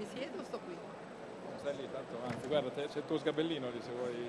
siedo o sto qui? Stai lì, tanto avanti. Guarda, c'è il tuo sgabellino lì se vuoi.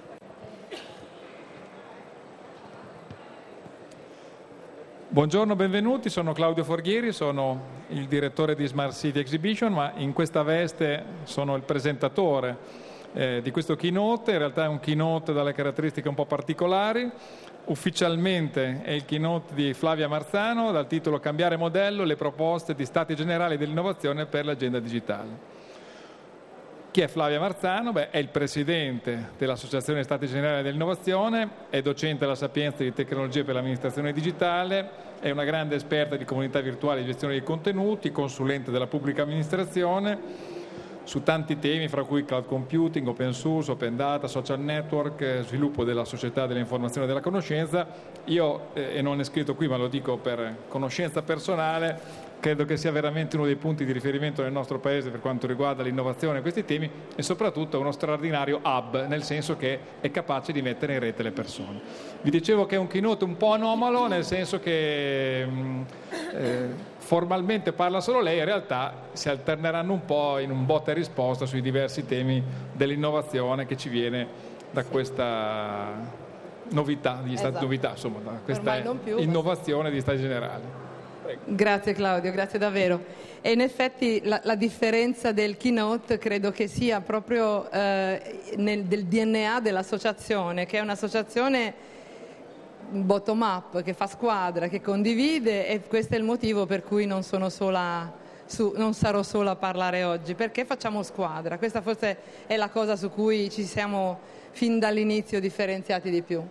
Buongiorno, benvenuti, sono Claudio Forghieri, sono il direttore di Smart City Exhibition, ma in questa veste sono il presentatore di questo keynote. In realtà è un keynote dalle caratteristiche un po' particolari. Ufficialmente è il keynote di Flavia Marzano dal titolo Cambiare modello, le proposte di Stati Generali dell'innovazione per l'agenda digitale. Chi è Flavia Marzano? È il presidente dell'Associazione Stati Generali dell'Innovazione, è docente alla Sapienza di Tecnologie per l'Amministrazione Digitale, è una grande esperta di comunità virtuali e gestione dei contenuti, consulente della pubblica amministrazione su tanti temi, fra cui cloud computing, open source, open data, social network, sviluppo della società dell'informazione e della conoscenza. Io, e non è scritto qui ma lo dico per conoscenza personale, credo che sia veramente uno dei punti di riferimento nel nostro Paese per quanto riguarda l'innovazione e questi temi, e soprattutto è uno straordinario hub, nel senso che è capace di mettere in rete le persone. Vi dicevo che è un keynote un po' anomalo, nel senso che formalmente parla solo lei, in realtà si alterneranno un po' in un botta e risposta sui diversi temi dell'innovazione che ci viene da questa novità, insomma, da questa innovazione di Stati Generali. Prego. Grazie Claudio, grazie davvero. E in effetti la differenza del keynote credo che sia proprio del DNA dell'associazione, che è un'associazione bottom up, che fa squadra, che condivide, e questo è il motivo per cui non sarò sola a parlare oggi, perché facciamo squadra. Questa forse è la cosa su cui ci siamo fin dall'inizio differenziati di più.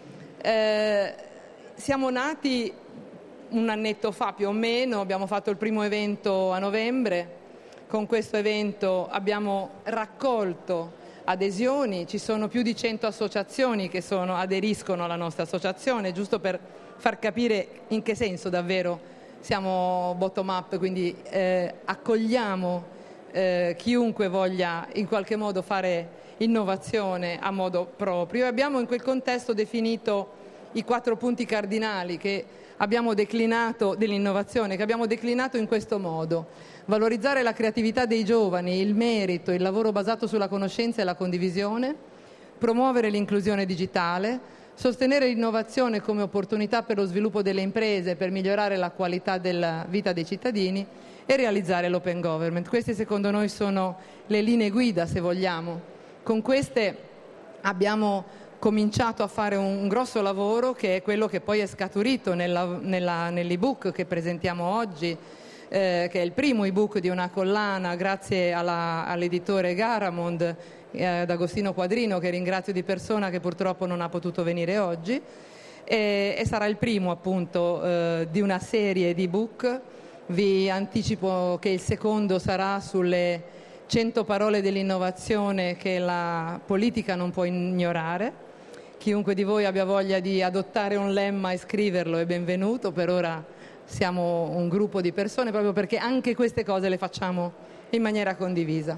Siamo nati un annetto fa più o meno, abbiamo fatto il primo evento a novembre. Con questo evento abbiamo raccolto adesioni, ci sono più di 100 associazioni che aderiscono alla nostra associazione, giusto per far capire in che senso davvero siamo bottom up, quindi accogliamo chiunque voglia in qualche modo fare innovazione a modo proprio. Abbiamo in quel contesto definito i 4 punti cardinali che abbiamo declinato dell'innovazione, che abbiamo declinato in questo modo: valorizzare la creatività dei giovani, il merito, il lavoro basato sulla conoscenza e la condivisione, promuovere l'inclusione digitale, sostenere l'innovazione come opportunità per lo sviluppo delle imprese per migliorare la qualità della vita dei cittadini e realizzare l'open government. Queste secondo noi sono le linee guida, se vogliamo. Con queste abbiamo cominciato a fare un grosso lavoro, che è quello che poi è scaturito nell'ebook che presentiamo oggi, che è il primo ebook di una collana grazie all'editore Garamond, ad Agostino Quadrino, che ringrazio di persona, che purtroppo non ha potuto venire oggi, e sarà il primo appunto di una serie di ebook. Vi anticipo che il secondo sarà sulle 100 parole dell'innovazione che la politica non può ignorare. Chiunque di voi abbia voglia di adottare un lemma e scriverlo è benvenuto. Per ora siamo un gruppo di persone, proprio perché anche queste cose le facciamo in maniera condivisa.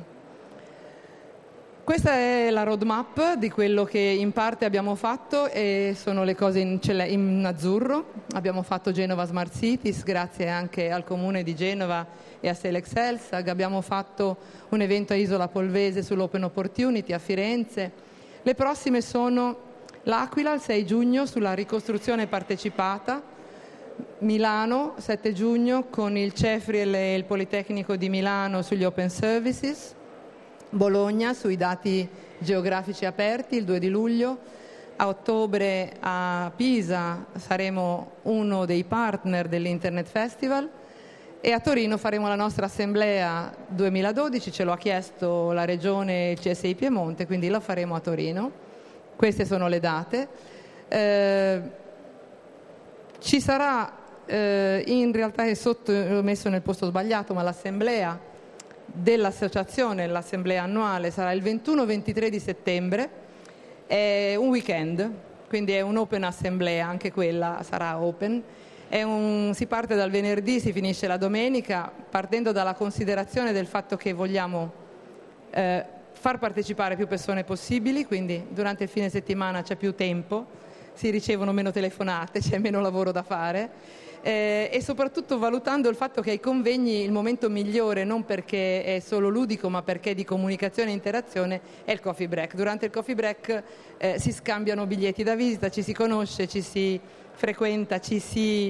Questa è la roadmap di quello che in parte abbiamo fatto, e sono le cose in azzurro. Abbiamo fatto Genova Smart Cities grazie anche al Comune di Genova e a Selex Elsag. Abbiamo fatto un evento a Isola Polvese sull'Open Opportunity a Firenze. Le prossime sono l'Aquila il 6 giugno sulla ricostruzione partecipata, Milano 7 giugno con il Cefriel e il Politecnico di Milano sugli open services, Bologna sui dati geografici aperti il 2 di luglio, a ottobre a Pisa saremo uno dei partner dell'Internet Festival, e a Torino faremo la nostra assemblea 2012, ce lo ha chiesto la Regione e il CSI Piemonte, quindi la faremo a Torino. Queste sono le date. Ci sarà, in realtà è l'ho messo nel posto sbagliato, ma l'assemblea dell'associazione, l'assemblea annuale, sarà il 21-23 di settembre, è un weekend, quindi è un'open assemblea, anche quella sarà open. Si parte dal venerdì, si finisce la domenica, partendo dalla considerazione del fatto che vogliamo far partecipare più persone possibili, quindi durante il fine settimana c'è più tempo, si ricevono meno telefonate, c'è meno lavoro da fare, e soprattutto valutando il fatto che ai convegni il momento migliore, non perché è solo ludico ma perché è di comunicazione e interazione, è il coffee break. Durante il coffee break si scambiano biglietti da visita, ci si conosce, ci si frequenta, si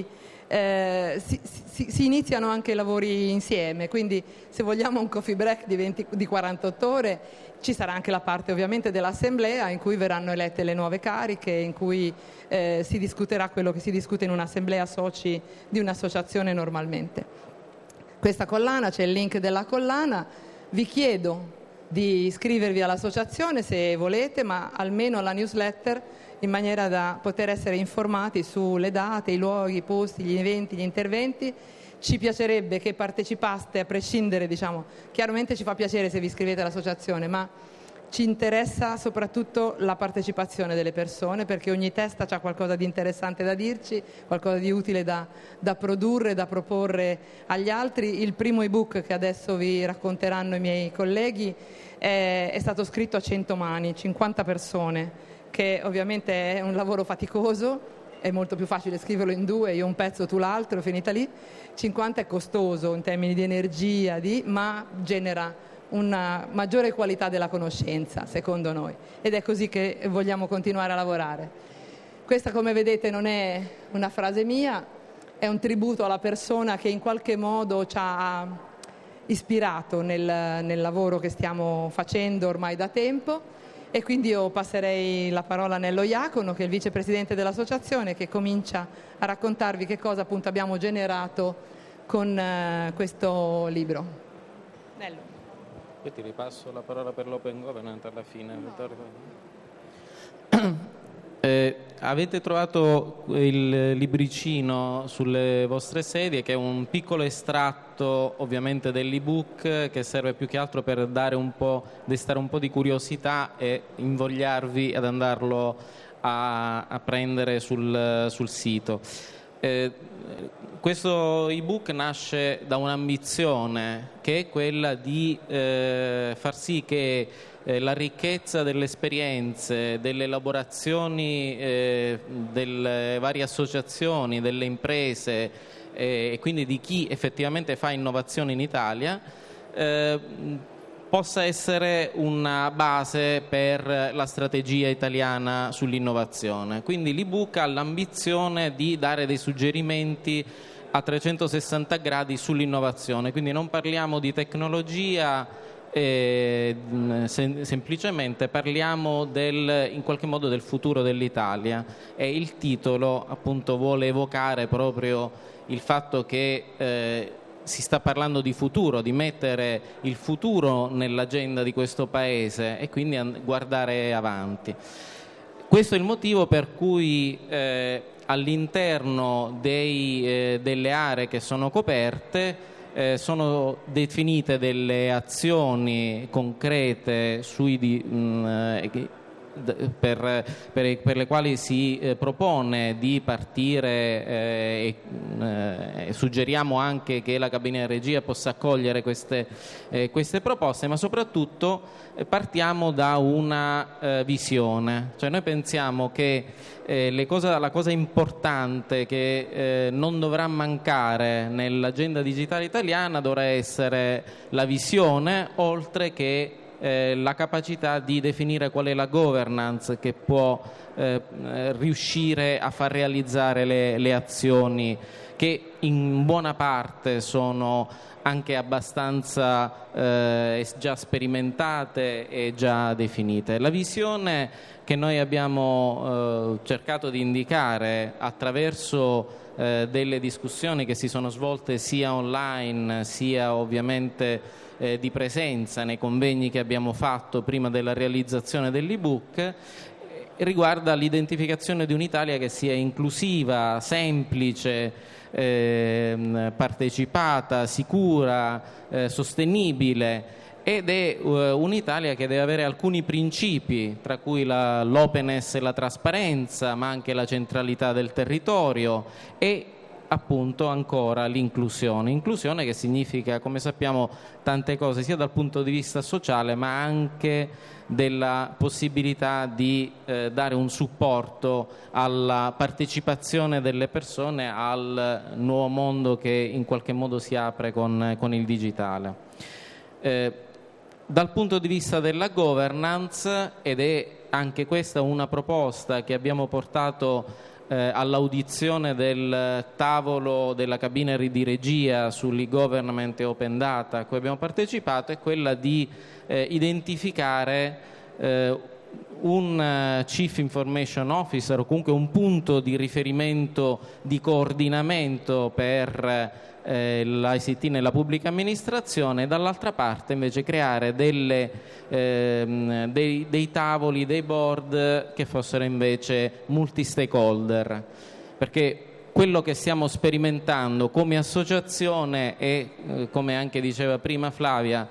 iniziano anche i lavori insieme, quindi se vogliamo un coffee break di 48 ore ci sarà anche la parte ovviamente dell'assemblea in cui verranno elette le nuove cariche, in cui si discuterà quello che si discute in un'assemblea soci di un'associazione normalmente. Questa collana, c'è il link della collana, vi chiedo di iscrivervi all'associazione se volete, ma almeno alla newsletter, in maniera da poter essere informati sulle date, i luoghi, i posti, gli eventi, gli interventi. Ci piacerebbe che partecipaste a prescindere, chiaramente ci fa piacere se vi iscrivete all'associazione, ma ci interessa soprattutto la partecipazione delle persone, perché ogni testa ha qualcosa di interessante da dirci, qualcosa di utile da produrre, da proporre agli altri. Il primo ebook che adesso vi racconteranno i miei colleghi è stato scritto a 100 mani, 50 persone, che ovviamente è un lavoro faticoso, è molto più facile scriverlo in 2, io un pezzo, tu l'altro, finita lì. 50 è costoso in termini di energia, ma genera una maggiore qualità della conoscenza, secondo noi, ed è così che vogliamo continuare a lavorare. Questa, come vedete, non è una frase mia, è un tributo alla persona che in qualche modo ci ha ispirato nel lavoro che stiamo facendo ormai da tempo. E quindi io passerei la parola a Nello Iacono, che è il vicepresidente dell'associazione, che comincia a raccontarvi che cosa appunto abbiamo generato con questo libro. Nello. Io ti ripasso la parola per l'Open Government alla fine. No. Avete trovato il libricino sulle vostre sedie, che è un piccolo estratto ovviamente dell'ebook, che serve più che altro per destare un po' di curiosità e invogliarvi ad andarlo a prendere sul sito. Questo ebook nasce da un'ambizione, che è quella di far sì che la ricchezza delle esperienze, delle elaborazioni delle varie associazioni, delle imprese e quindi di chi effettivamente fa innovazione in Italia possa essere una base per la strategia italiana sull'innovazione. Quindi l'ebook ha l'ambizione di dare dei suggerimenti a 360 gradi sull'innovazione, quindi non parliamo di tecnologia, semplicemente parliamo in qualche modo del futuro dell'Italia, e il titolo appunto vuole evocare proprio il fatto che si sta parlando di futuro, di mettere il futuro nell'agenda di questo Paese e quindi guardare avanti. Questo è il motivo per cui all'interno delle aree che sono coperte sono definite delle azioni concrete per le quali si propone di partire e suggeriamo anche che la cabina di regia possa accogliere queste proposte, ma soprattutto partiamo da una visione. Cioè noi pensiamo che la cosa importante che non dovrà mancare nell'agenda digitale italiana dovrà essere la visione, oltre che la capacità di definire qual è la governance che può riuscire a far realizzare le azioni che in buona parte sono anche abbastanza già sperimentate e già definite. La visione che noi abbiamo cercato di indicare attraverso delle discussioni che si sono svolte sia online sia ovviamente di presenza nei convegni che abbiamo fatto prima della realizzazione dell'ebook, riguarda l'identificazione di un'Italia che sia inclusiva, semplice, partecipata, sicura, sostenibile, ed è un'Italia che deve avere alcuni principi, tra cui l'openness e la trasparenza, ma anche la centralità del territorio, e appunto ancora l'inclusione che significa, come sappiamo, tante cose sia dal punto di vista sociale ma anche della possibilità di dare un supporto alla partecipazione delle persone al nuovo mondo che in qualche modo si apre con il digitale. Dal punto di vista della governance, ed è anche questa una proposta che abbiamo portato all'audizione del tavolo della cabina di regia sull'e-government e open data a cui abbiamo partecipato, è quella di identificare un Chief Information Officer o comunque un punto di riferimento di coordinamento per l'ICT nella pubblica amministrazione e dall'altra parte invece creare dei tavoli, dei board che fossero invece multi-stakeholder, perché quello che stiamo sperimentando come associazione e come anche diceva prima Flavia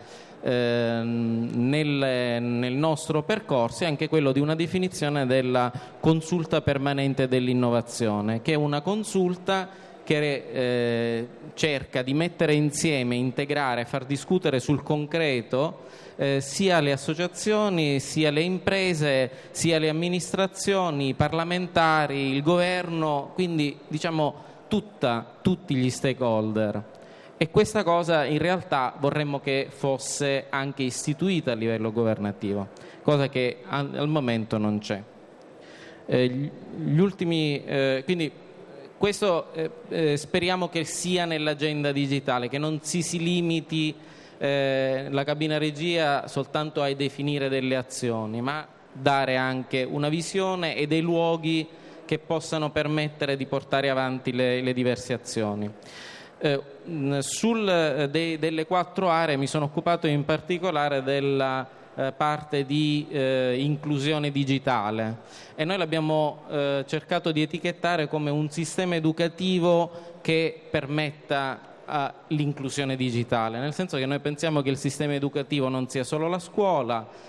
nel nostro percorso è anche quello di una definizione della consulta permanente dell'innovazione, che è una consulta che cerca di mettere insieme, integrare, far discutere sul concreto sia le associazioni, sia le imprese, sia le amministrazioni, i parlamentari, il governo, quindi diciamo tutti gli stakeholder. E questa cosa in realtà vorremmo che fosse anche istituita a livello governativo, cosa che al momento non c'è. Quindi questo speriamo che sia nell'agenda digitale, che non si limiti la cabina regia soltanto a definire delle azioni, ma dare anche una visione e dei luoghi che possano permettere di portare avanti le diverse azioni. Delle 4 aree mi sono occupato in particolare della parte di inclusione digitale e noi l'abbiamo cercato di etichettare come un sistema educativo che permetta l'inclusione digitale, nel senso che noi pensiamo che il sistema educativo non sia solo la scuola,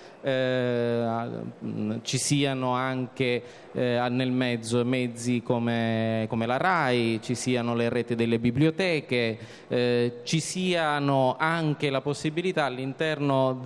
ci siano anche nel mezzo mezzi come la RAI, ci siano le reti delle biblioteche, ci siano anche la possibilità all'interno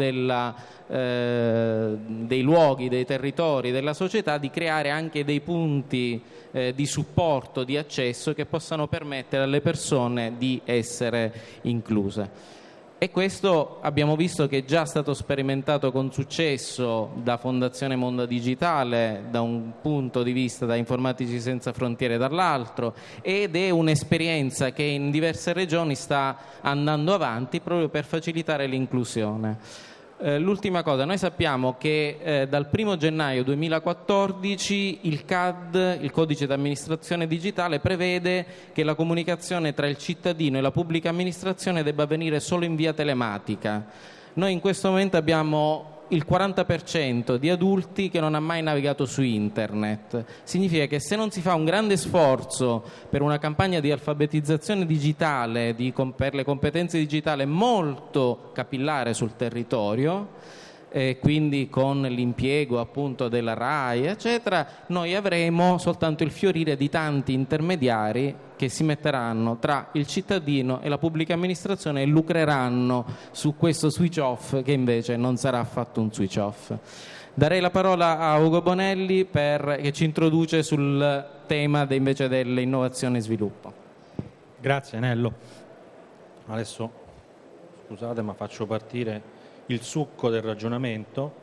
dei luoghi, dei territori, della società di creare anche dei punti di supporto, di accesso che possano permettere alle persone di essere incluse. E questo abbiamo visto che è già stato sperimentato con successo da Fondazione Mondo Digitale, da un punto di vista, da Informatici Senza Frontiere dall'altro, ed è un'esperienza che in diverse regioni sta andando avanti proprio per facilitare l'inclusione. L'ultima cosa, noi sappiamo che dal 1 gennaio 2014 il CAD, il Codice d'amministrazione digitale, prevede che la comunicazione tra il cittadino e la pubblica amministrazione debba avvenire solo in via telematica. Noi in questo momento abbiamo il 40% di adulti che non ha mai navigato su internet. Significa che se non si fa un grande sforzo per una campagna di alfabetizzazione digitale, per le competenze digitali molto capillare sul territorio, quindi con l'impiego appunto della RAI eccetera, noi avremo soltanto il fiorire di tanti intermediari che si metteranno tra il cittadino e la pubblica amministrazione e lucreranno su questo switch off che invece non sarà affatto un switch off. Darei la parola a Ugo Bonelli che ci introduce sul tema invece dell'innovazione e sviluppo. Grazie Nello. Adesso scusate ma faccio partire il succo del ragionamento.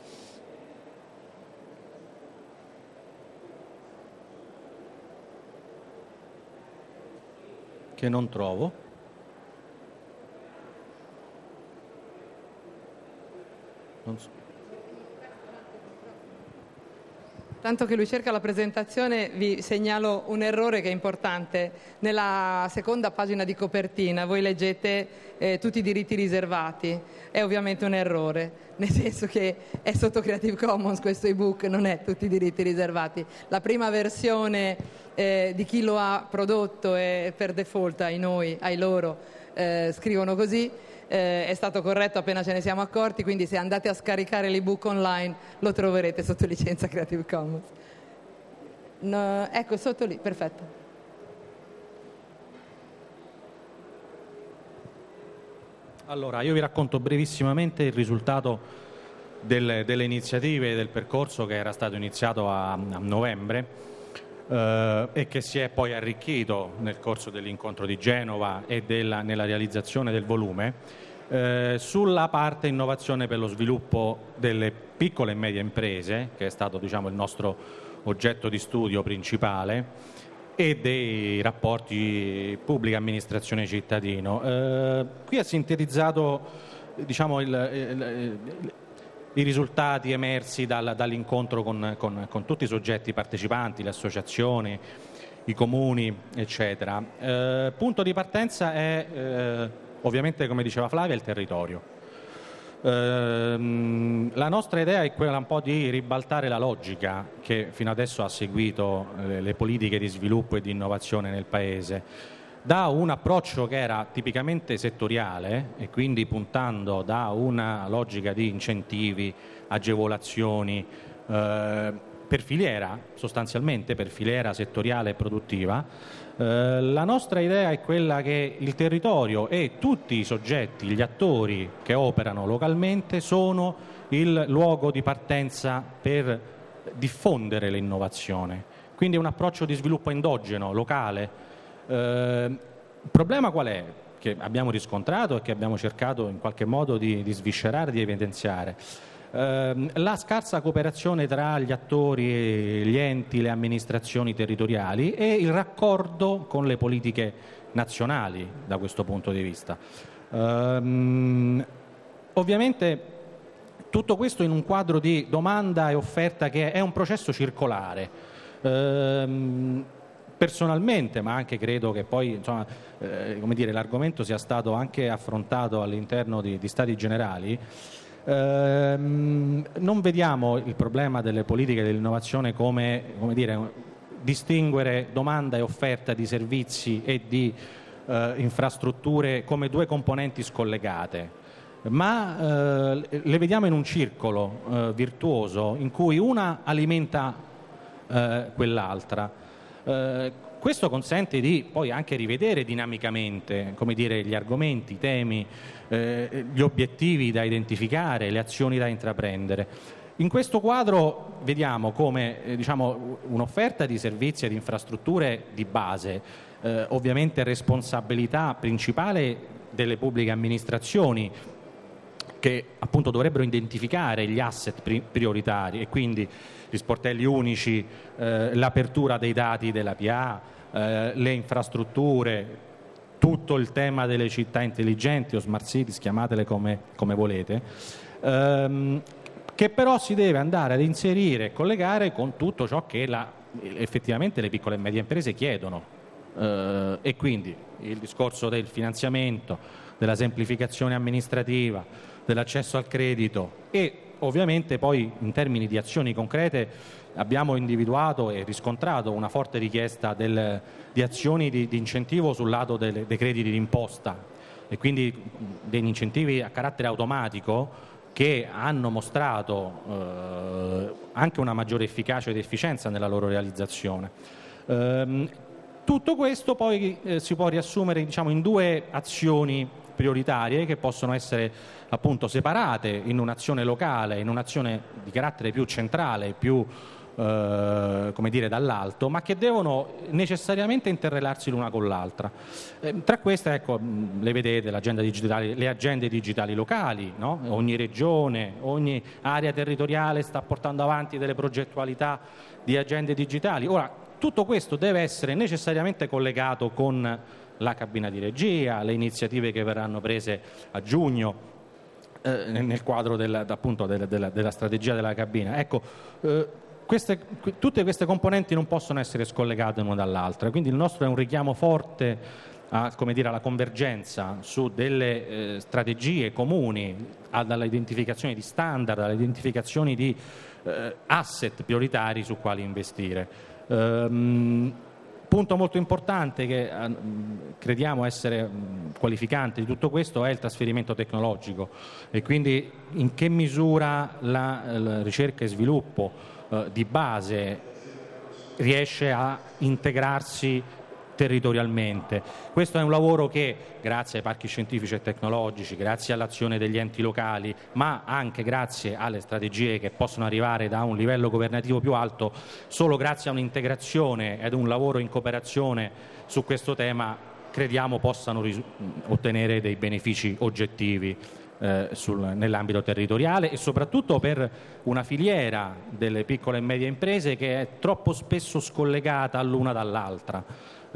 Che non trovo. Non so. Tanto che lui cerca la presentazione, vi segnalo un errore che è importante. Nella seconda pagina di copertina voi leggete tutti i diritti riservati. È ovviamente un errore, nel senso che è sotto Creative Commons questo ebook, non è tutti i diritti riservati. La prima versione di chi lo ha prodotto è per default ai loro scrivono così. È stato corretto appena ce ne siamo accorti, quindi se andate a scaricare l'ebook online lo troverete sotto licenza Creative Commons. Ecco, sotto lì, perfetto. Allora, io vi racconto brevissimamente il risultato delle iniziative e del percorso che era stato iniziato a novembre e che si è poi arricchito nel corso dell'incontro di Genova e nella realizzazione del volume sulla parte innovazione per lo sviluppo delle piccole e medie imprese, che è stato, diciamo, il nostro oggetto di studio principale, e dei rapporti pubblica amministrazione cittadino. Qui ha sintetizzato, diciamo, i risultati emersi dall'incontro con tutti i soggetti partecipanti, le associazioni, i comuni, eccetera. Punto di partenza è ovviamente, come diceva Flavia, il territorio. La nostra idea è quella un po' di ribaltare la logica che fino adesso ha seguito le politiche di sviluppo e di innovazione nel Paese, da un approccio che era tipicamente settoriale e quindi puntando da una logica di incentivi, agevolazioni per filiera, sostanzialmente per filiera settoriale e produttiva. La nostra idea è quella che il territorio e tutti i soggetti, gli attori che operano localmente sono il luogo di partenza per diffondere l'innovazione. Quindi è un approccio di sviluppo endogeno, locale. Il problema qual è? Che abbiamo riscontrato e che abbiamo cercato in qualche modo di sviscerare, di evidenziare. La scarsa cooperazione tra gli attori, gli enti, le amministrazioni territoriali e il raccordo con le politiche nazionali da questo punto di vista. Ovviamente tutto questo in un quadro di domanda e offerta che è un processo circolare. Personalmente, ma anche credo che poi, insomma, come dire, l'argomento sia stato anche affrontato all'interno di stati generali. Non vediamo il problema delle politiche dell'innovazione come dire, distinguere domanda e offerta di servizi e di infrastrutture come due componenti scollegate, ma le vediamo in un circolo virtuoso in cui una alimenta quell'altra. Questo consente di poi anche rivedere dinamicamente, come dire, gli argomenti, i temi, gli obiettivi da identificare, le azioni da intraprendere. In questo quadro vediamo come diciamo, un'offerta di servizi e di infrastrutture di base, ovviamente responsabilità principale delle pubbliche amministrazioni, che appunto dovrebbero identificare gli asset prioritari e quindi gli sportelli unici, l'apertura dei dati della PA, le infrastrutture, tutto il tema delle città intelligenti o smart cities, chiamatele come volete, che però si deve andare ad inserire e collegare con tutto ciò che effettivamente le piccole e medie imprese chiedono, e quindi il discorso del finanziamento, della semplificazione amministrativa, dell'accesso al credito e ovviamente poi in termini di azioni concrete abbiamo individuato e riscontrato una forte richiesta di azioni di incentivo sul lato dei crediti d'imposta e quindi degli incentivi a carattere automatico che hanno mostrato anche una maggiore efficacia ed efficienza nella loro realizzazione. Tutto questo poi si può riassumere, diciamo, in due azioni prioritarie che possono essere appunto separate in un'azione locale, in un'azione di carattere più centrale, più come dire dall'alto, ma che devono necessariamente interrelarsi l'una con l'altra. Tra queste, ecco, le vedete, l'agenda digitale, le agende digitali locali, no? Ogni regione, ogni area territoriale sta portando avanti delle progettualità di agende digitali. Ora, tutto questo deve essere necessariamente collegato con la cabina di regia, le iniziative che verranno prese a giugno nel quadro appunto della strategia della cabina. Ecco, tutte queste componenti non possono essere scollegate l'una dall'altra, quindi il nostro è un richiamo forte alla convergenza su delle strategie comuni, all'identificazione di standard, all'identificazione di asset prioritari su quali investire. Punto molto importante che crediamo essere qualificante di tutto questo è il trasferimento tecnologico e quindi in che misura la ricerca e sviluppo di base riesce a integrarsi territorialmente. Questo è un lavoro che, grazie ai parchi scientifici e tecnologici, grazie all'azione degli enti locali, ma anche grazie alle strategie che possono arrivare da un livello governativo più alto, solo grazie a un'integrazione ed un lavoro in cooperazione su questo tema crediamo possano ottenere dei benefici oggettivi nell'ambito territoriale, e soprattutto per una filiera delle piccole e medie imprese che è troppo spesso scollegata l'una dall'altra.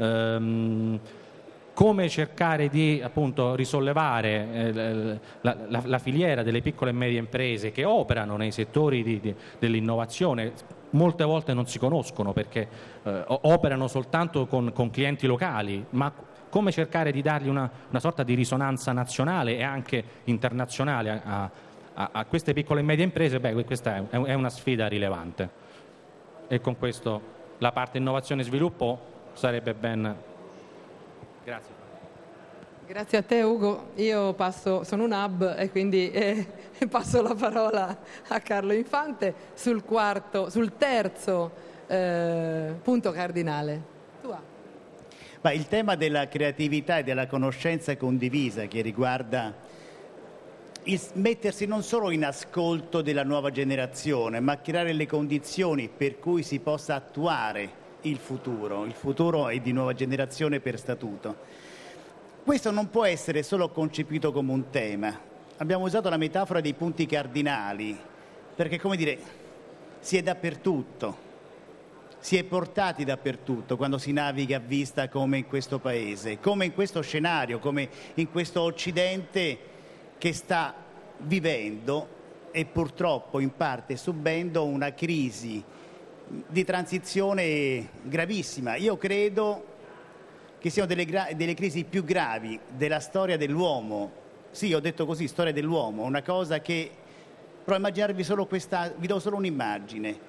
Come cercare di appunto risollevare la filiera delle piccole e medie imprese che operano nei settori dell'innovazione. Molte volte non si conoscono perché operano soltanto con clienti locali, ma come cercare di dargli una sorta di risonanza nazionale e anche internazionale a queste piccole e medie imprese? Beh, questa è una sfida rilevante. E con questo la parte innovazione e sviluppo sarebbe ben... Grazie. Grazie a te Ugo, io sono un hub e quindi passo la parola a Carlo Infante sul terzo punto cardinale. Ma il tema della creatività e della conoscenza condivisa, che riguarda il mettersi non solo in ascolto della nuova generazione, ma creare le condizioni per cui si possa attuare il futuro è di nuova generazione per statuto. Questo non può essere solo concepito come un tema. Abbiamo usato la metafora dei punti cardinali perché, come dire, si è dappertutto. Si è portati dappertutto quando si naviga a vista come in questo paese, come in questo scenario, come in questo Occidente che sta vivendo e purtroppo in parte subendo una crisi di transizione gravissima. Io credo che siano delle crisi più gravi della storia dell'uomo. Sì, ho detto così, storia dell'uomo, una cosa che... Però immaginarvi solo questa, vi do solo un'immagine.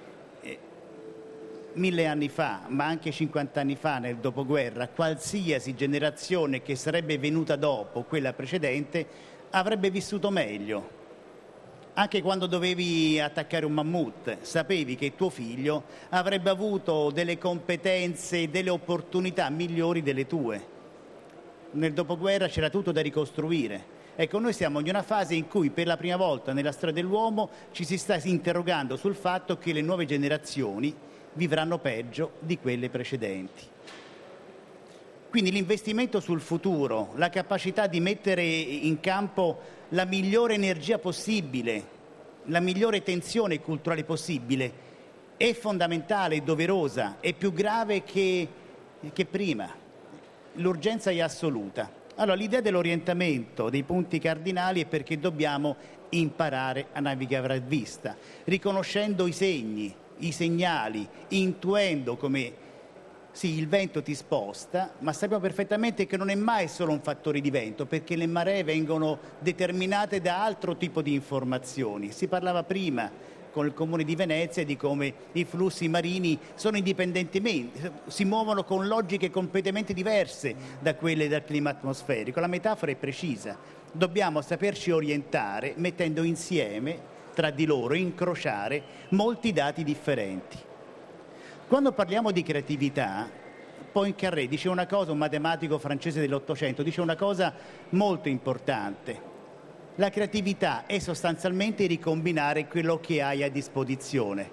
1000 anni fa, ma anche 50 anni fa nel dopoguerra, qualsiasi generazione che sarebbe venuta dopo quella precedente avrebbe vissuto meglio. Anche quando dovevi attaccare un mammut, sapevi che tuo figlio avrebbe avuto delle competenze e delle opportunità migliori delle tue. Nel dopoguerra c'era tutto da ricostruire. Ecco, noi siamo in una fase in cui per la prima volta nella storia dell'uomo ci si sta interrogando sul fatto che le nuove generazioni vivranno peggio di quelle precedenti. Quindi l'investimento sul futuro, la capacità di mettere in campo la migliore energia possibile, la migliore tensione culturale possibile, è fondamentale, è doverosa, è più grave che prima. L'urgenza è assoluta. Allora, l'idea dell'orientamento dei punti cardinali è perché dobbiamo imparare a navigare a vista, riconoscendo i segni, i segnali, intuendo come sì, il vento ti sposta, ma sappiamo perfettamente che non è mai solo un fattore di vento, perché le maree vengono determinate da altro tipo di informazioni. Si parlava prima con il Comune di Venezia di come i flussi marini sono indipendentemente, si muovono con logiche completamente diverse da quelle del clima atmosferico. La metafora è precisa, dobbiamo saperci orientare mettendo insieme tra di loro, incrociare molti dati differenti. Quando parliamo di creatività, Poincaré dice una cosa, un matematico francese dell'Ottocento, dice una cosa molto importante. La creatività è sostanzialmente ricombinare quello che hai a disposizione.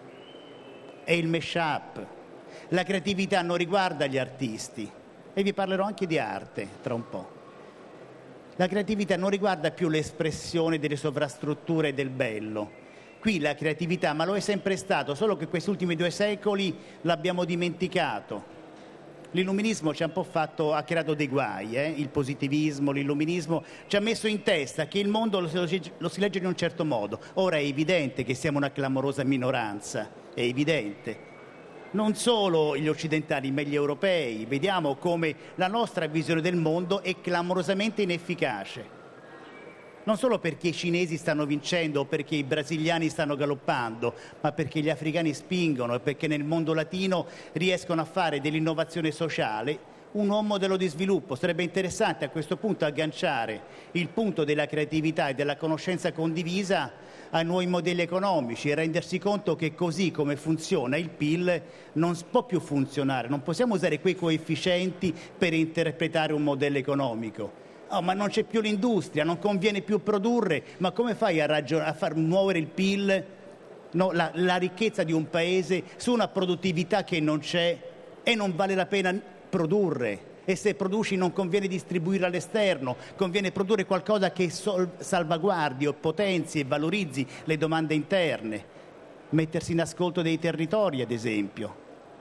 È il mash-up. La creatività non riguarda gli artisti, e vi parlerò anche di arte tra un po'. La creatività non riguarda più l'espressione delle sovrastrutture e del bello. Qui la creatività, ma lo è sempre stato, solo che questi ultimi 2 secoli l'abbiamo dimenticato. L'illuminismo ci ha un po' ha creato dei guai, il positivismo, l'illuminismo ci ha messo in testa che il mondo lo si legge in un certo modo. Ora è evidente che siamo una clamorosa minoranza, è evidente. Non solo gli occidentali, ma gli europei, vediamo come la nostra visione del mondo è clamorosamente inefficace. Non solo perché i cinesi stanno vincendo o perché i brasiliani stanno galoppando, ma perché gli africani spingono e perché nel mondo latino riescono a fare dell'innovazione sociale un nuovo modello di sviluppo. Sarebbe interessante a questo punto agganciare il punto della creatività e della conoscenza condivisa ai nuovi modelli economici e rendersi conto che così come funziona il PIL non può più funzionare, non possiamo usare quei coefficienti per interpretare un modello economico. Oh, ma non c'è più l'industria, non conviene più produrre, ma come fai a far muovere il PIL, no, la ricchezza di un paese su una produttività che non c'è e non vale la pena produrre? E se produci non conviene distribuirla all'esterno, conviene produrre qualcosa che salvaguardi o potenzi e valorizzi le domande interne, mettersi in ascolto dei territori ad esempio.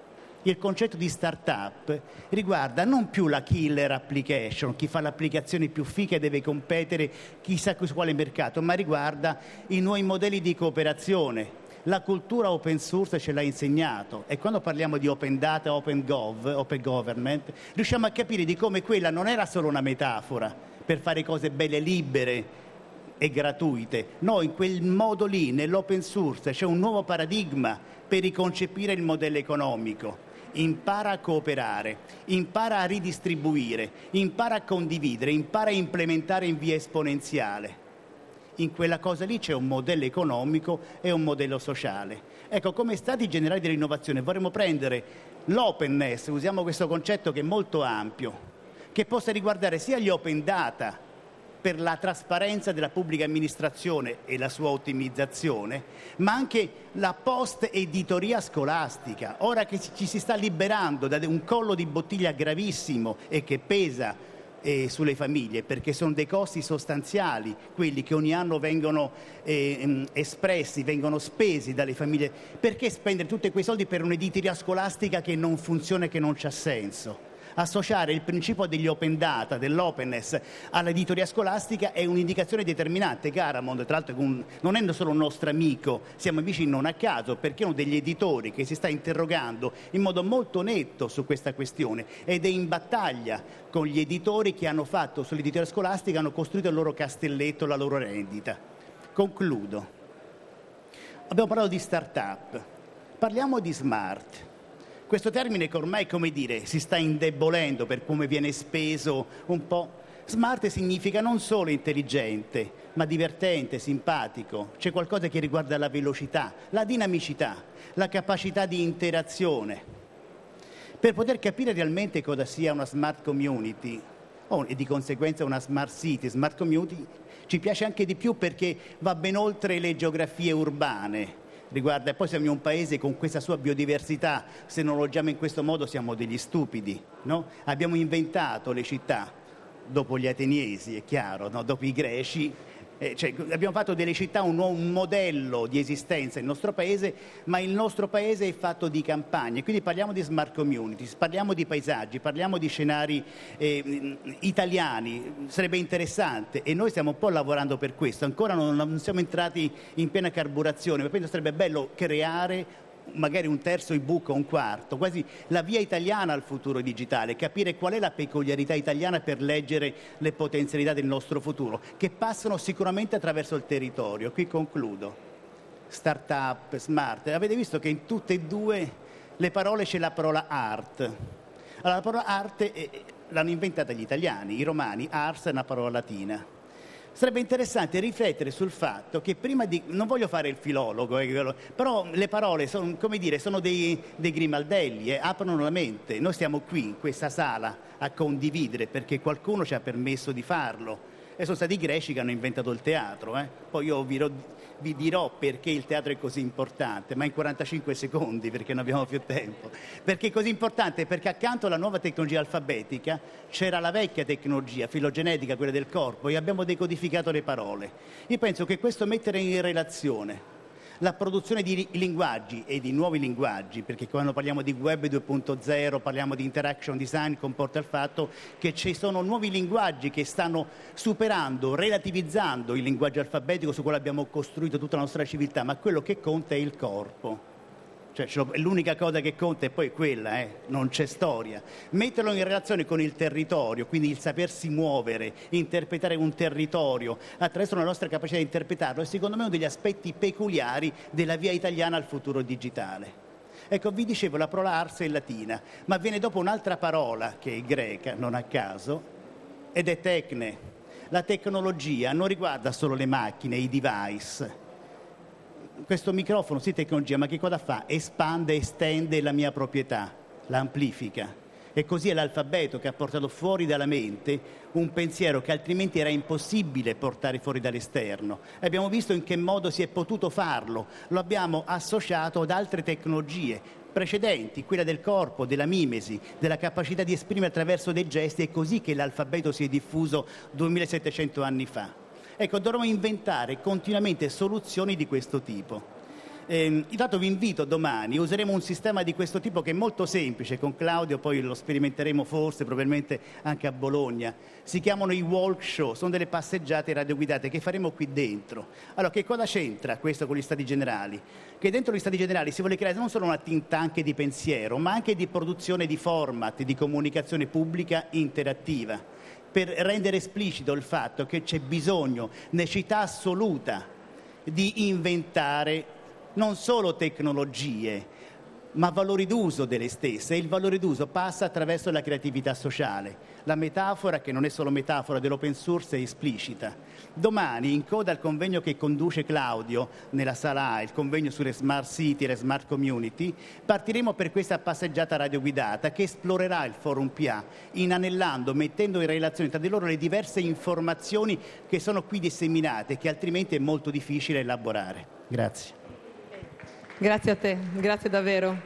Il concetto di start-up riguarda non più la killer application, chi fa l'applicazione più figa e deve competere chissà su quale mercato, ma riguarda i nuovi modelli di cooperazione. La cultura open source ce l'ha insegnato e quando parliamo di open data, open government, riusciamo a capire di come quella non era solo una metafora per fare cose belle, libere e gratuite. No, in quel modo lì, nell'open source, c'è un nuovo paradigma per riconcepire il modello economico. Impara a cooperare, impara a ridistribuire, impara a condividere, impara a implementare in via esponenziale. In quella cosa lì c'è un modello economico e un modello sociale. Ecco, come stati generali dell'innovazione vorremmo prendere l'openness, usiamo questo concetto che è molto ampio, che possa riguardare sia gli open data per la trasparenza della pubblica amministrazione e la sua ottimizzazione, ma anche la post-editoria scolastica. Ora che ci si sta liberando da un collo di bottiglia gravissimo e che pesa sulle famiglie, perché sono dei costi sostanziali quelli che ogni anno vengono espressi, vengono spesi dalle famiglie. Perché spendere tutti quei soldi per un'editoria scolastica che non funziona e che non c'ha senso? Associare il principio degli open data, dell'openness all'editoria scolastica è un'indicazione determinante. Garamond, tra l'altro, non è solo un nostro amico, siamo amici non a caso, perché è uno degli editori che si sta interrogando in modo molto netto su questa questione ed è in battaglia con gli editori che hanno fatto sull'editoria scolastica, hanno costruito il loro castelletto, la loro rendita. Concludo. Abbiamo parlato di start-up, parliamo di smart. Questo termine che ormai, come dire, si sta indebolendo per come viene speso un po'. Smart significa non solo intelligente, ma divertente, simpatico. C'è qualcosa che riguarda la velocità, la dinamicità, la capacità di interazione. Per poter capire realmente cosa sia una smart community e di conseguenza una smart city, smart community, ci piace anche di più perché va ben oltre le geografie urbane. Riguarda, e poi siamo in un paese con questa sua biodiversità, se non lo leggiamo in questo modo siamo degli stupidi, no? Abbiamo inventato le città dopo gli ateniesi, è chiaro, no? Dopo i greci, abbiamo fatto delle città un modello di esistenza nel nostro paese, ma il nostro paese è fatto di campagne, quindi parliamo di smart communities, parliamo di paesaggi, parliamo di scenari italiani, sarebbe interessante e noi stiamo un po' lavorando per questo, ancora non siamo entrati in piena carburazione, ma penso sarebbe bello creare magari un terzo ebook o un quarto, quasi la via italiana al futuro digitale, capire qual è la peculiarità italiana per leggere le potenzialità del nostro futuro, che passano sicuramente attraverso il territorio. Qui concludo. Startup, smart. Avete visto che in tutte e due le parole c'è la parola art. Allora, la parola arte l'hanno inventata gli italiani, i romani, ars è una parola latina. Sarebbe interessante riflettere sul fatto che prima di... non voglio fare il filologo, però le parole sono, come dire, sono dei grimaldelli, aprono la mente. Noi stiamo qui, in questa sala, a condividere perché qualcuno ci ha permesso di farlo. E sono stati i greci che hanno inventato il teatro. Poi io vi dirò perché il teatro è così importante, ma in 45 secondi perché non abbiamo più tempo. Perché è così importante? Perché accanto alla nuova tecnologia alfabetica c'era la vecchia tecnologia filogenetica, quella del corpo, e abbiamo decodificato le parole. Io penso che questo mettere in relazione la produzione di linguaggi e di nuovi linguaggi, perché quando parliamo di web 2.0, parliamo di interaction design, comporta il fatto che ci sono nuovi linguaggi che stanno superando, relativizzando il linguaggio alfabetico su cui abbiamo costruito tutta la nostra civiltà, ma quello che conta è il corpo. Cioè, l'unica cosa che conta è poi quella, non c'è storia. Metterlo in relazione con il territorio, quindi il sapersi muovere, interpretare un territorio attraverso la nostra capacità di interpretarlo, è secondo me uno degli aspetti peculiari della via italiana al futuro digitale. Ecco, vi dicevo, la parola ars è latina, ma viene dopo un'altra parola che è greca, non a caso, ed è tecne. La tecnologia non riguarda solo le macchine, i device. Questo microfono, sì, tecnologia, ma che cosa fa? Espande, estende la mia proprietà, la amplifica. E così è l'alfabeto che ha portato fuori dalla mente un pensiero che altrimenti era impossibile portare fuori dall'esterno. E abbiamo visto in che modo si è potuto farlo. Lo abbiamo associato ad altre tecnologie precedenti, quella del corpo, della mimesi, della capacità di esprimere attraverso dei gesti. È così che l'alfabeto si è diffuso 2700 anni fa. Ecco, dovremo inventare continuamente soluzioni di questo tipo. Intanto vi invito domani, useremo un sistema di questo tipo che è molto semplice, con Claudio poi lo sperimenteremo forse, probabilmente anche a Bologna. Si chiamano i walk show, sono delle passeggiate radioguidate che faremo qui dentro. Allora, che cosa c'entra questo con gli Stati Generali? Che dentro gli Stati Generali si vuole creare non solo una think tank di pensiero, ma anche di produzione di format, di comunicazione pubblica interattiva, per rendere esplicito il fatto che c'è bisogno, necessità assoluta, di inventare non solo tecnologie, ma valori d'uso delle stesse. E il valore d'uso passa attraverso la creatività sociale. La metafora, che non è solo metafora, dell'open source è esplicita. Domani, in coda al convegno che conduce Claudio nella sala A, il convegno sulle smart city e le smart community, partiremo per questa passeggiata radioguidata che esplorerà il Forum PA, inanellando, mettendo in relazione tra di loro le diverse informazioni che sono qui disseminate, che altrimenti è molto difficile elaborare. Grazie. Grazie a te, grazie davvero.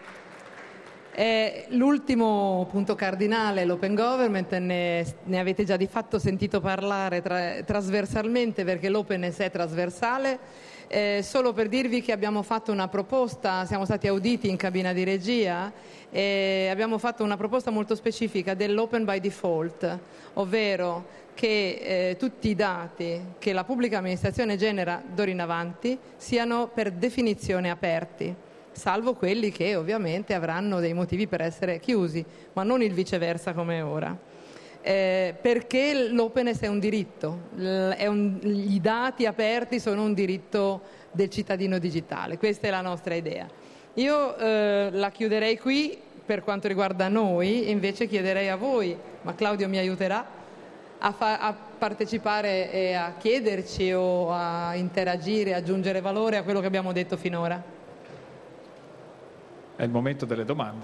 L'ultimo punto cardinale, l'open government, ne avete già di fatto sentito parlare trasversalmente, perché l'openness è trasversale. Solo per dirvi che abbiamo fatto una proposta, siamo stati auditi in cabina di regia e abbiamo fatto una proposta molto specifica dell'open by default, ovvero che tutti i dati che la pubblica amministrazione genera d'ora in avanti siano per definizione aperti, salvo quelli che ovviamente avranno dei motivi per essere chiusi, ma non il viceversa come ora. Perché l'openness è un diritto, i dati aperti sono un diritto del cittadino digitale, questa è la nostra idea. Io la chiuderei qui per quanto riguarda noi, invece chiederei a voi, ma Claudio mi aiuterà, a partecipare e a chiederci o a interagire, aggiungere valore a quello che abbiamo detto finora. È il momento delle domande.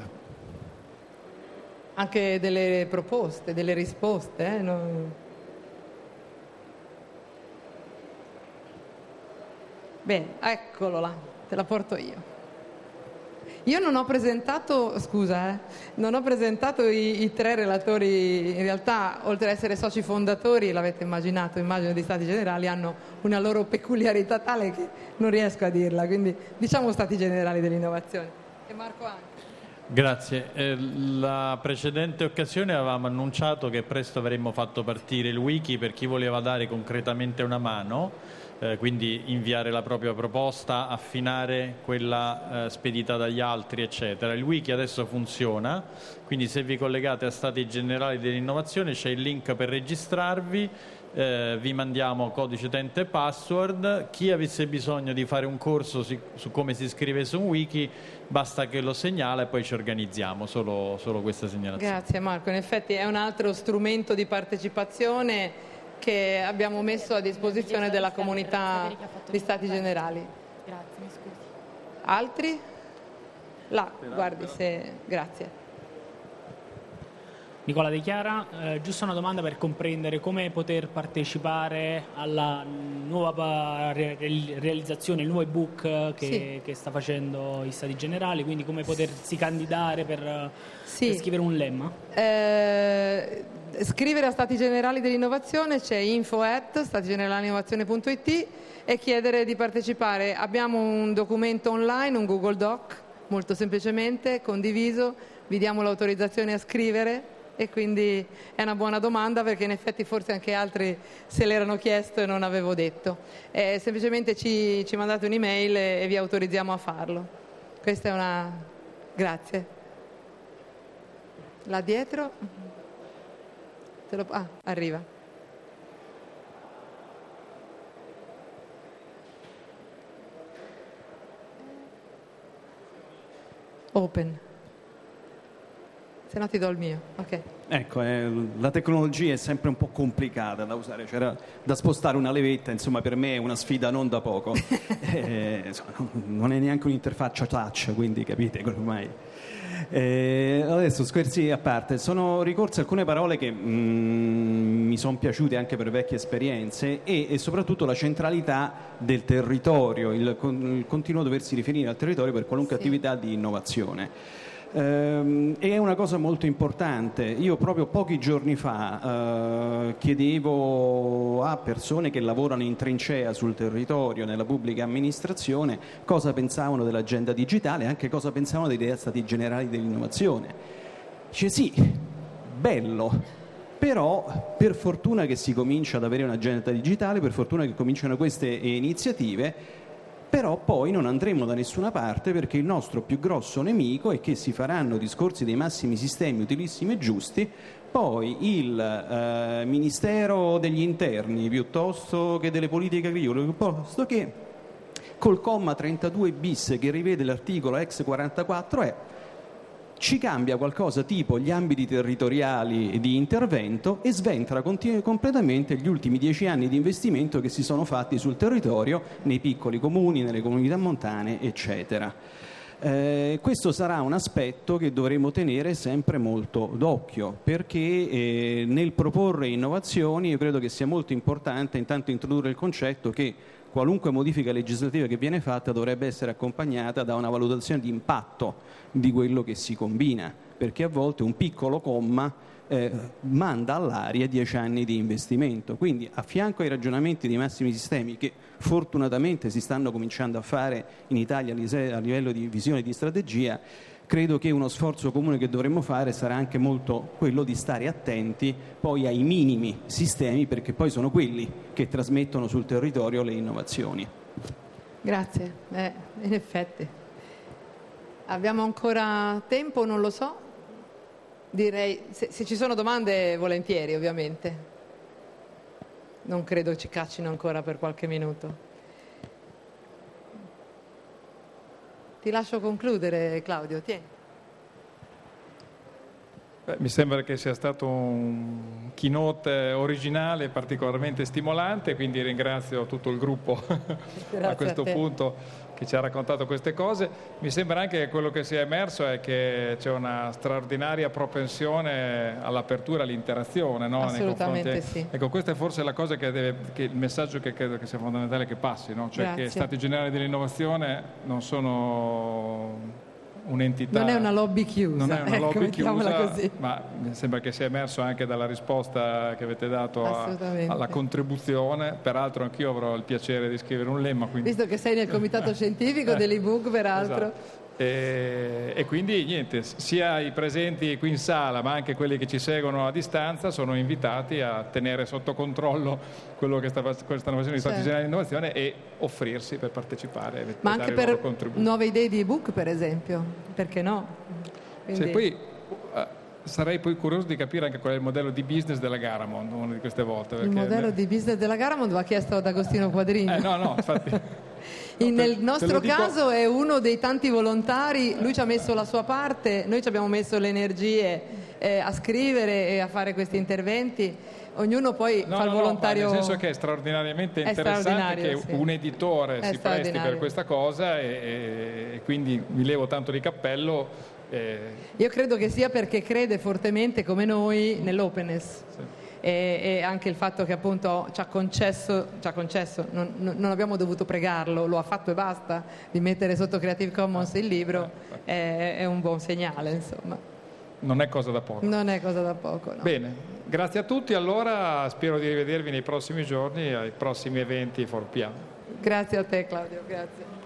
Anche delle proposte, delle risposte. Bene, eccolo là, te la porto io. Io non ho presentato, non ho presentato i tre relatori, in realtà oltre ad essere soci fondatori, l'avete immaginato, immagino di Stati Generali, hanno una loro peculiarità tale che non riesco a dirla, quindi diciamo Stati Generali dell'innovazione. E Marco anche. Grazie. La precedente occasione avevamo annunciato che presto avremmo fatto partire il wiki per chi voleva dare concretamente una mano, quindi inviare la propria proposta, affinare quella spedita dagli altri, eccetera. Il wiki adesso funziona, quindi se vi collegate a Stati Generali dell'Innovazione c'è il link per registrarvi, vi mandiamo codice utente e password. Chi avesse bisogno di fare un corso su come si scrive su un wiki, basta che lo segnala e poi ci organizziamo, solo questa segnalazione. Grazie Marco, in effetti è un altro strumento di partecipazione che abbiamo messo a disposizione della comunità di Stati Generali. Grazie, mi scusi. Altri? Là, guardi se... Grazie. Nicola De Chiara, giusto una domanda per comprendere come poter partecipare alla nuova realizzazione, il nuovo ebook che sta facendo gli Stati Generali, quindi come potersi candidare per scrivere un lemma? Scrivere a Stati Generali dell'Innovazione, c'è info@statigeneraliinnovazione.it e chiedere di partecipare. Abbiamo un documento online, un Google Doc, molto semplicemente condiviso, vi diamo l'autorizzazione a scrivere. E quindi è una buona domanda, perché in effetti forse anche altri se l'erano chiesto e non avevo detto. Semplicemente ci mandate un'email e vi autorizziamo a farlo. Questa è una... Grazie. Là dietro? Arriva. Open. Se no ti do il mio. Ok. Ecco, la tecnologia è sempre un po' complicata da usare, c'era da spostare una levetta, insomma per me è una sfida non da poco. Non è neanche un'interfaccia touch, quindi capite ormai. Adesso scherzi a parte, sono ricorse alcune parole che mi sono piaciute anche per vecchie esperienze e soprattutto la centralità del territorio, il continuo doversi riferire al territorio per qualunque attività di innovazione. È una cosa molto importante. Io proprio pochi giorni fa chiedevo a persone che lavorano in trincea sul territorio nella pubblica amministrazione cosa pensavano dell'agenda digitale e anche cosa pensavano dei stati generali dell'innovazione. Dice sì, bello, però per fortuna che si comincia ad avere un'agenda digitale, per fortuna che cominciano queste iniziative, però poi non andremo da nessuna parte perché il nostro più grosso nemico è che si faranno discorsi dei massimi sistemi utilissimi e giusti, poi il Ministero degli Interni piuttosto che delle politiche agricole, piuttosto che col comma 32 bis che rivede l'articolo ex 44 ci cambia qualcosa tipo gli ambiti territoriali di intervento e sventra completamente gli ultimi 10 anni di investimento che si sono fatti sul territorio, nei piccoli comuni, nelle comunità montane, eccetera. Questo sarà un aspetto che dovremo tenere sempre molto d'occhio, perché nel proporre innovazioni io credo che sia molto importante intanto introdurre il concetto che qualunque modifica legislativa che viene fatta dovrebbe essere accompagnata da una valutazione di impatto di quello che si combina, perché a volte un piccolo comma manda all'aria 10 anni di investimento. Quindi a fianco ai ragionamenti dei massimi sistemi che fortunatamente si stanno cominciando a fare in Italia a livello di visione e di strategia, credo che uno sforzo comune che dovremmo fare sarà anche molto quello di stare attenti poi ai minimi sistemi, perché poi sono quelli che trasmettono sul territorio le innovazioni. Grazie, in effetti. Abbiamo ancora tempo? Non lo so. Direi, se ci sono domande, volentieri ovviamente. Non credo ci caccino ancora per qualche minuto. Ti lascio concludere, Claudio, tieni. Mi sembra che sia stato un keynote originale, particolarmente stimolante, quindi ringrazio tutto il gruppo a questo punto che ci ha raccontato queste cose. Mi sembra anche che quello che sia emerso è che c'è una straordinaria propensione all'apertura, all'interazione, no? Assolutamente sì. Ecco, questa è forse la cosa che il messaggio che credo che sia fondamentale che passi, no? Cioè che Stati Generali dell'Innovazione non sono un'entità, non è una lobby chiusa, non è una lobby chiusa, così. Ma mi sembra che sia emerso anche dalla risposta che avete dato alla contribuzione. Peraltro anch'io avrò il piacere di scrivere un lemma, quindi... visto che sei nel comitato scientifico dell'ebook, peraltro. Esatto. E quindi niente, sia i presenti qui in sala ma anche quelli che ci seguono a distanza sono invitati a tenere sotto controllo quello che stanno facendo gli Stati Generali di Innovazione e offrirsi per partecipare, ma anche per nuove idee di ebook, per esempio, perché no? Quindi... Sì, poi sarei poi curioso di capire anche qual è il modello di business della Garamond una di queste volte, il modello di business della Garamond va chiesto ad Agostino Quadrini. No, infatti nel nostro caso è uno dei tanti volontari, lui ci ha messo la sua parte, noi ci abbiamo messo le energie a scrivere e a fare questi interventi, ognuno poi fa il volontario. Nel senso che è straordinariamente interessante che un editore si presti per questa cosa e quindi mi levo tanto di cappello. Io credo che sia perché crede fortemente come noi nell'openness. Sì. E anche il fatto che appunto ci ha concesso, non abbiamo dovuto pregarlo, lo ha fatto e basta, di mettere sotto Creative Commons il libro, è un buon segnale, insomma. Non è cosa da poco. Non è cosa da poco, no. Bene, grazie a tutti, allora spero di rivedervi nei prossimi giorni ai prossimi eventi Forpiano. Grazie a te, Claudio, grazie.